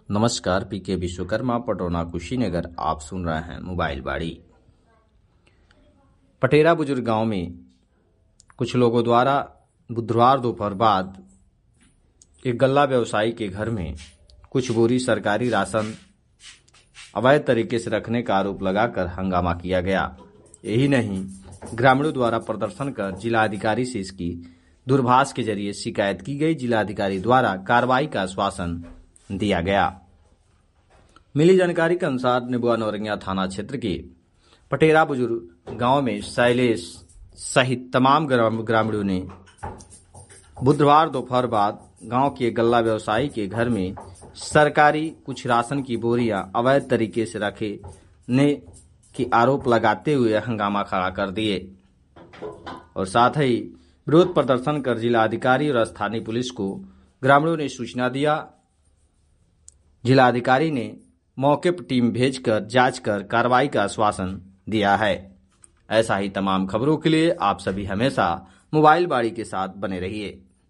नमस्कार, पीके विश्वकर्मा, पटौना, कुशीनगर। आप सुन रहे हैं मोबाइल बाड़ी। पटेरा बुजुर्ग गांव में कुछ लोगों द्वारा बुधवार दोपहर बाद एक गल्ला व्यवसायी के घर में कुछ बोरी सरकारी राशन अवैध तरीके से रखने का आरोप लगाकर हंगामा किया गया। यही नहीं, ग्रामीणों द्वारा प्रदर्शन कर जिलाधिकारी से इसकी दूरभाष के जरिए शिकायत की गई। जिलाधिकारी द्वारा कार्रवाई का आश्वासन दिया गया। मिली जानकारी के अनुसार नेबुआ नौरंगिया थाना क्षेत्र के पटेरा बुजुर्ग गांव में शैलेश सहित तमाम ग्रामीणों ने बुधवार दोपहर बाद गांव के गल्ला व्यवसायी के घर में सरकारी कुछ राशन की बोरियां अवैध तरीके से रखने के आरोप लगाते हुए हंगामा खड़ा कर दिए और साथ ही विरोध प्रदर्शन कर जिलाधिकारी और स्थानीय पुलिस को ग्रामीणों ने सूचना दिया। जिलाधिकारी ने मौके पर टीम भेजकर जांच कर कार्रवाई का आश्वासन दिया है। ऐसा ही तमाम खबरों के लिए आप सभी हमेशा मोबाइल बाड़ी के साथ बने रहिए।